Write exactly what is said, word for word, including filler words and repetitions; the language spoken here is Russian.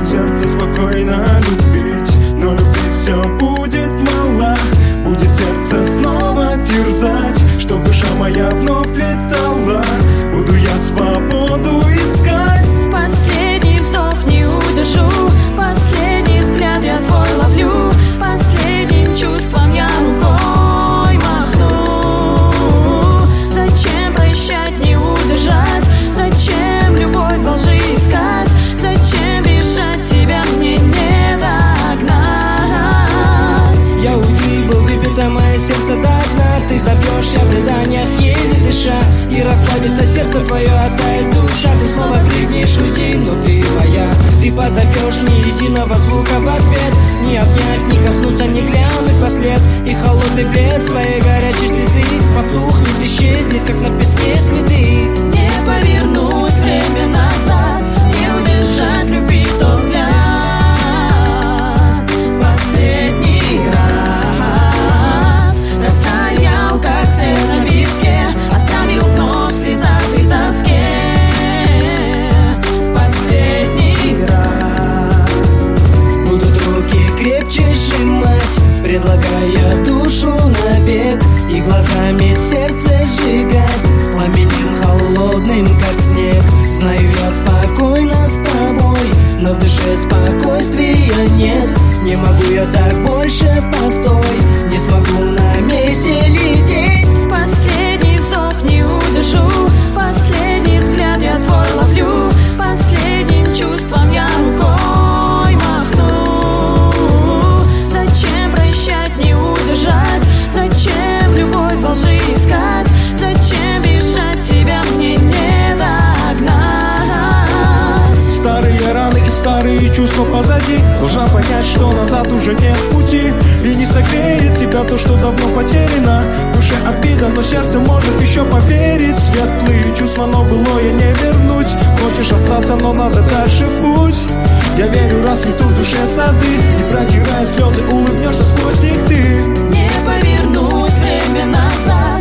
сердце спокойно любить. Но любить все будет мало, будет сердце снова терзать, чтоб душа моя вновь летала. Буду я свободу искать. Последний вздох не удержу, последний взгляд я твой ловлю, последним чувством я рукой махну. Зачем прощать, не удержать? Зачем любовь во лжи искать? Зачем бежать, тебя мне не догнать? Я уйти был выпито мое сердце до дна. Ты зовешь, я в рыданиях еле дыша, и расплавится сердце твое, оттает душа. Ты снова крикнешь, уйди, но ты моя. Ты позовешь, ни единого звука в ответ, ни обнять, ни коснуться, ни глянуть во след. И холодный блеск твоей горячей слезы потухнет, исчезнет, как на песке следы. Не повернуть время назад, не удержать любви тот взгляд. Последний раз растаял, как след на песке, оставил вновь в слезах и тоске. Последний раз будут руки крепче сжимать, предлагая душу навек, и глазами сердце сжигать пламенем холодным, как снег. Знаю, я спокойно с тобой, но в душе спокойствия нет. Не могу я так больше, постой, не смогу на месте лететь. последний вздох не удержу, последний взгляд я твой ловлю, последним чувством я рукой махну. Зачем прощать, не удержать? Зачем любовь во лжи искать? Зачем бежать, тебя мне не догнать? Старые раны и старые чувства позади. Должна понять, что назад уже нет пути. И не согреет тебя то, что давно потеряно. В душе обида, но сердце может еще поверить. Светлые чувства, но былое не вернуть. Хочешь остаться, но надо дальше в путь. Я верю, расцветут в душе сады, и протирая слезы, улыбнешься сквозь них ты. Не повернуть время назад,